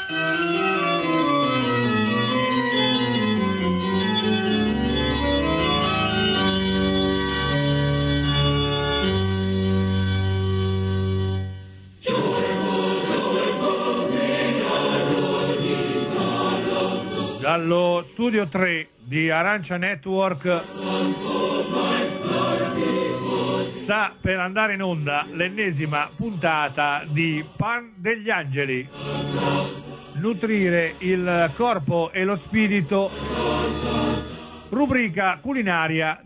Dallo studio 3 di Arancia Network sta per andare in onda l'ennesima puntata di Pan degli Angeli. Nutrire il corpo e lo spirito, rubrica culinaria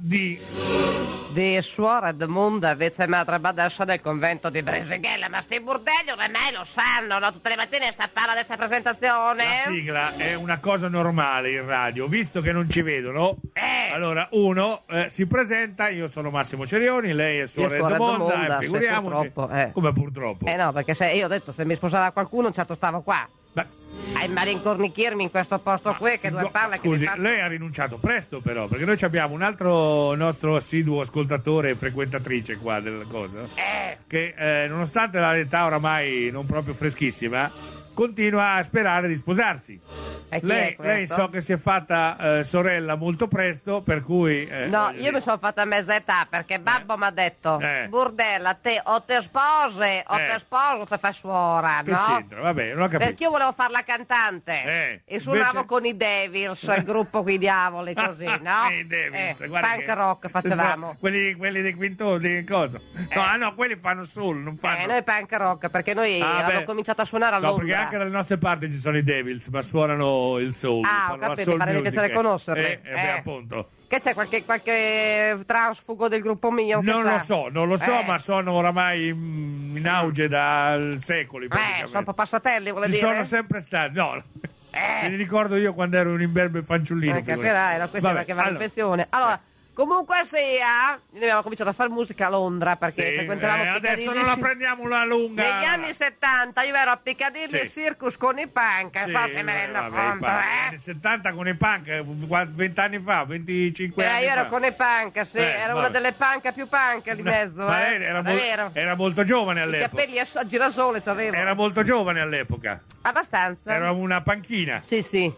di suora Edmunda, vice madre badessa del convento di Brisighella. Ma sti bordelli ormai lo sanno, no? Tutte le mattine sta a fare questa presentazione. La sigla è una cosa normale in radio, visto che non ci vedono. Allora uno si presenta, io sono Massimo Cerioni, lei è suora Edmunda, figuriamoci. Come purtroppo? No, perché io ho detto, se mi sposava qualcuno certo stavo qua. A malincornichirmi in questo posto qui che dove parla. Scusi, che lei ha rinunciato presto però, perché noi abbiamo un altro nostro assiduo ascoltatore e frequentatrice qua della cosa, che nonostante l'età oramai non proprio freschissima, continua a sperare di sposarsi. Lei so che si è fatta sorella molto presto, per cui no, io mi sono fatta mezza età, perché babbo mi ha detto burdella, te o te spose o te sposo o te fa suora, che no? c'entra? Vabbè, non ho capito. Perché io volevo fare la cantante e suonavo invece... con i Devils, il gruppo con i diavoli, così, no? I Devils, guarda punk che... rock facevamo. Quelli dei Quinto, di cosa? No, quelli fanno soul, non fanno... noi punk rock, perché noi abbiamo cominciato a suonare a Londra. No, perché anche dalle nostre parti ci sono i Devils, ma suonano il soul. Ho capito, mi pare che se le conoscerle. Appunto. Che c'è qualche trasfugo del gruppo mio? Non lo so, ma sono oramai in auge da secoli. Sono un po' passatelli, vuole ci dire? sono sempre stati, no. Me li ricordo io quando ero un imberbe fanciullino. Capirai, era questa perché va in pensione. Allora, comunque sia, noi abbiamo cominciato a fare musica a Londra perché frequentavamo adesso non la prendiamo una lunga. Negli anni 70 io ero a Piccadilly Circus con i punk, so se me ne rendo conto. Negli anni 70 con i punk, 20 anni fa, 25 anni fa. Io ero con i punk, era una delle punk più punk di mezzo. Ma lei era molto giovane all'epoca. I capelli a girasole c'avevo. Era molto giovane all'epoca. Abbastanza. Era una panchina. Sì.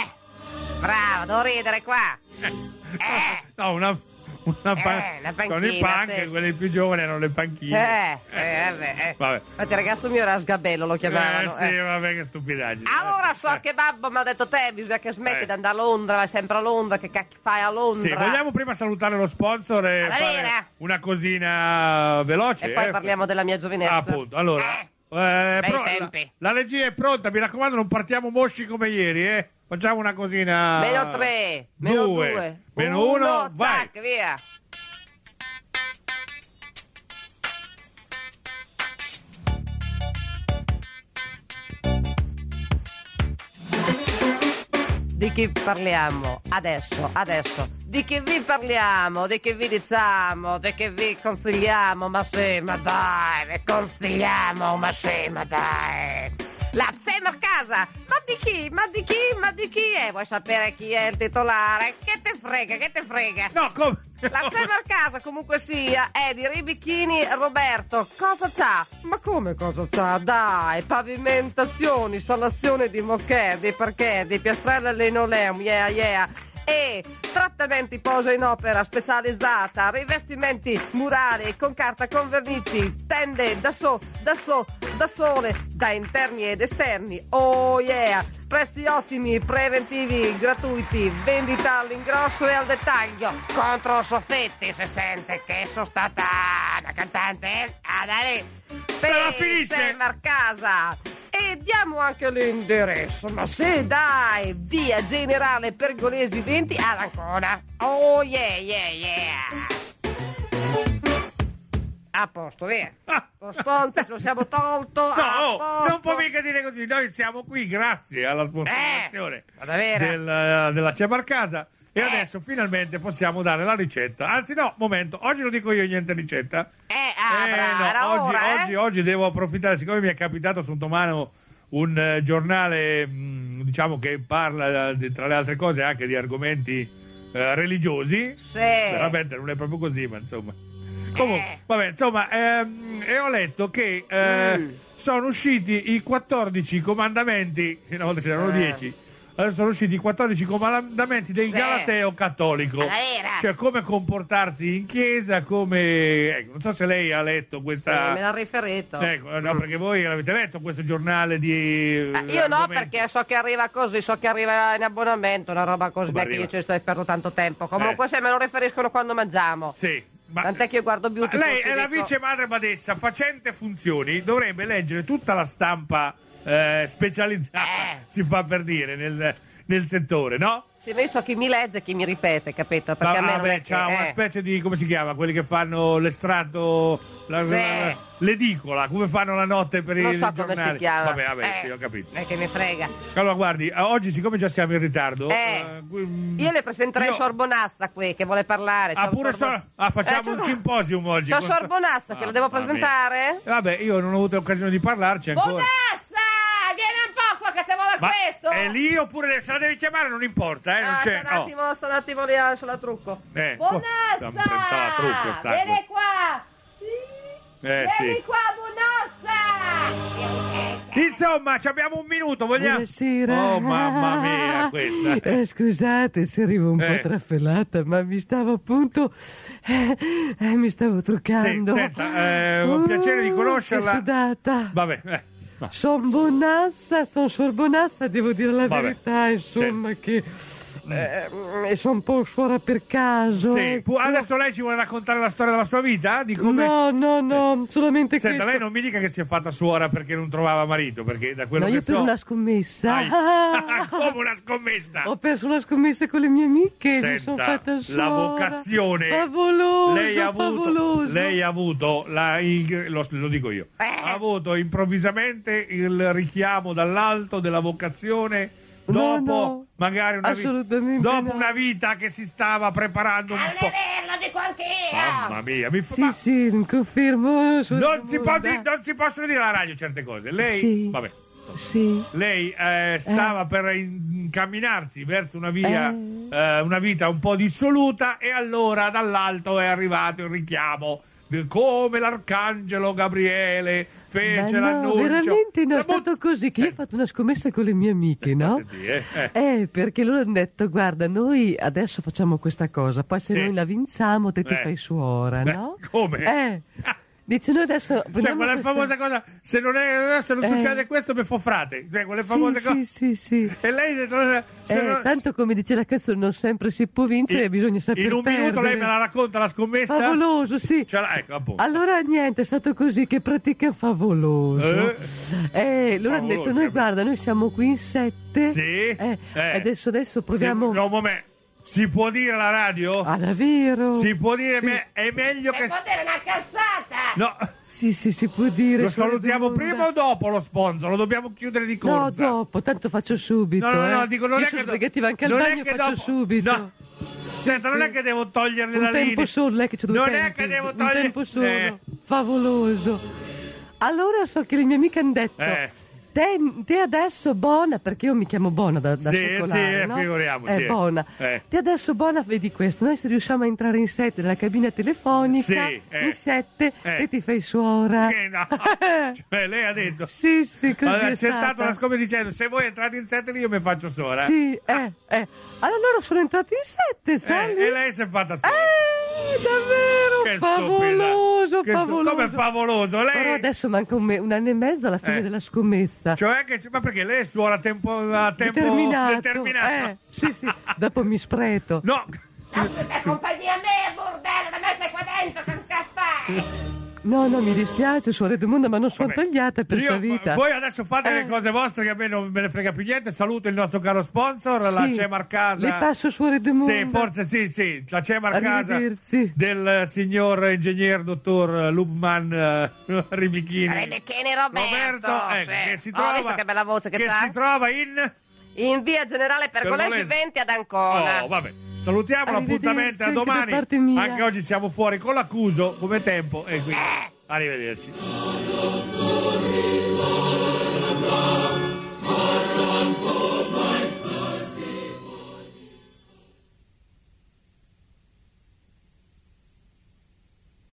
Bravo, devo ridere qua. No, una panchina, sono i punk, quelli più giovani erano le panchine. Vabbè. Infatti, ragazzo mio era Sgabello, lo chiamavano. Sì, vabbè, che stupidaggine. Allora so che babbo mi ha detto te, bisogna che smetti di andare a Londra, vai sempre a Londra, che cacchio fai a Londra? Sì, vogliamo prima salutare lo sponsor e fare una cosina veloce. E poi parliamo della mia giovinezza. Appunto, allora. La regia è pronta, mi raccomando, non partiamo mosci come ieri, Facciamo una cosina. -3, -2, -1, vai. Zac, via. Di chi parliamo adesso? Di che vi parliamo, di che vi diciamo, di che vi consigliamo, ma dai, vi consigliamo, ma dai. La Zimmer Casa, ma di chi è? Vuoi sapere chi è il titolare? Che te frega? No, come? La Zimmer Casa comunque sia è di Ribichini Roberto. Cosa c'ha? Ma come cosa c'ha? Dai, pavimentazioni, installazione di moquette, di parquet, di piastrelle linoleum, yeah. E trattamenti posa in opera specializzata, rivestimenti murali con carta con vernici, tende da sole, da interni ed esterni, oh yeah, prezzi ottimi, preventivi, gratuiti, vendita all'ingrosso e al dettaglio, contro soffitti, se sente che sono stata una cantante, dai, per casa. E diamo anche l'indirizzo, ma sì dai, via Generale Pergolesi 20 ad Ancona. Oh yeah. A posto, via. Lo sponsor lo siamo tolto. No, non può mica dire così, noi siamo qui grazie alla sponsorizzazione della Zimmer Casa. E adesso finalmente possiamo dare la ricetta. Anzi no, momento, oggi non dico io niente ricetta. Oggi devo approfittare, siccome mi è capitato sottomano un giornale diciamo che parla tra le altre cose anche di argomenti religiosi. Sì. Veramente non è proprio così, ma insomma. Comunque, vabbè, insomma, e ho letto che sono usciti i 14 comandamenti, una volta c'erano 10. Adesso sono usciti i 14 comandamenti del Galateo cattolico, cioè come comportarsi in chiesa, come... Ecco, non so se lei ha letto questa... me l'ha riferito. Ecco, no, perché voi l'avete letto questo giornale di... io no, perché so che arriva così, so che arriva in abbonamento, una roba così, che io ci sto per tanto tempo. Comunque se me lo riferiscono quando mangiamo. Sì. Ma tant'è che io guardo Beauty. Lei è la vice madre badessa, facente funzioni, dovrebbe leggere tutta la stampa specializzata, si fa per dire, nel settore, no? Sì, ma io so chi mi legge e chi mi ripete, capito? Perché a me non è che, c'ha una specie di, come si chiama, quelli che fanno l'estratto, l'edicola, come fanno la notte per non i so giornali. Come si chiama. Vabbè, sì, ho capito. Che mi frega. Allora, guardi, oggi siccome già siamo in ritardo... io le presenterei Sorbonassa qui, che vuole parlare. Facciamo un simposium oggi. C'ho Sorbonassa, che lo devo presentare? Vabbè, io non ho avuto occasione di parlarci ancora. Bonassa! Vieni un po' qua che te vuole questo! È lì oppure se la devi chiamare non importa, non c'è. Sto un attimo lì sulla trucco. Bonassa! La trucco, vieni qua! Vieni qua, Bonassa! Insomma, abbiamo un minuto, vogliamo? Buonasera. Oh, mamma mia, questa. Scusate se arrivo un po' traffelata, ma mi stavo appunto... mi stavo truccando. Sì, senta, ho piacere di conoscerla. Sono sudata. Vabbè, Sono sono Sorbonassa, devo dire la verità, insomma, che... sono un po' suora per caso. Sì. Adesso lei ci vuole raccontare la storia della sua vita? Di come... No, solamente Senta, questo. lei non mi dica che si è fatta suora perché non trovava marito, perché da quello io per una scommessa. Come una scommessa? Ho perso una scommessa con le mie amiche. Senta, mi sono fatta suora. la vocazione. Favoloso, Lei ha avuto lo dico io. Ha avuto improvvisamente il richiamo dall'alto della vocazione. Dopo magari una vita che si stava preparando un po'. Non è vero, lo dico anche io. Mamma mia, sì, confermo. Non si possono dire alla radio certe cose. Lei, sì. vabbè. Sì. Lei stava per incamminarsi verso una vita un po' dissoluta e allora dall'alto è arrivato il richiamo come l'arcangelo Gabriele fece l'annuncio. Veramente è stato così che io ho fatto una scommessa con le mie amiche, no? Perché loro hanno detto guarda, noi adesso facciamo questa cosa, poi se noi la vinciamo te ti fai suora, no? Come? Dice noi adesso quella famosa cosa, se non succede questo mi fa frate, quelle famose cose. Sì. E lei ha detto tanto come dice la canzone, non sempre si può vincere, bisogna saper in un perdere. minuto lei me la racconta la scommessa? Favoloso, sì. Ecco, appunto. Allora niente, è stato così, che pratica favoloso. Loro hanno detto noi guarda, noi siamo qui in 7. Sì. Adesso proviamo. No, momento. Si può dire alla radio? Davvero? Si può dire, è meglio che... Si può dire una cazzata! No. Sì, si può dire. Lo salutiamo prima o dopo lo sponsor? Lo dobbiamo chiudere di corsa? No, dopo, tanto faccio subito. No, dico, non io è sono che... sbrigativo anche al bagno, faccio subito. No. Senta, non è che devo toglierle la linea. Un tempo solo, che c'è non è che devo togliere... Un tempo solo, favoloso. Allora so che le mie amiche hanno detto... Te adesso Bona, perché io mi chiamo Bona da secolare, no? Figuriamoci. Bona. Te adesso Bona, vedi questo, noi se riusciamo a entrare in 7 nella cabina telefonica, in 7 e ti fai suora. No. Cioè, lei ha detto. Sì, così ha è accettato stata. la scommessa dicendo se voi entrate in 7 io mi faccio suora. Sì, Allora loro sono entrati in 7, sai? E lei si è fatta suora. Davvero, che favoloso. Come favoloso? Lei... Però adesso manca un anno e mezzo alla fine della scommessa. Cioè ma perché lei suona a tempo determinato? Sì, dopo mi spreto. No. Accompagni a me, bordello, da me sei qua dentro, che fai? No, mi dispiace, suore del mondo, ma non sono tagliata per questa vita. Voi adesso fate le cose vostre che a me non me ne frega più niente. Saluto il nostro caro sponsor, la Cemar Casa. Le passo suore del mondo. Sì, forse sì. La Cemar Casa del signor ingegner dottor Lubman Ribichini. Ribichini Roberto. Che si trova, visto che bella voce che si trova in via Generale Pergolesi 20 ad Ancona. Vabbè. Salutiamo, l'appuntamento a domani. Anche oggi siamo fuori con l'accuso come tempo e quindi arrivederci.